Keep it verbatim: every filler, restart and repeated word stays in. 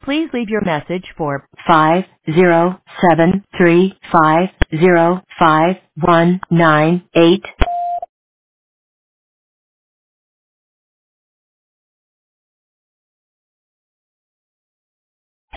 Please leave your message for five zero seven three five zero five one nine eight.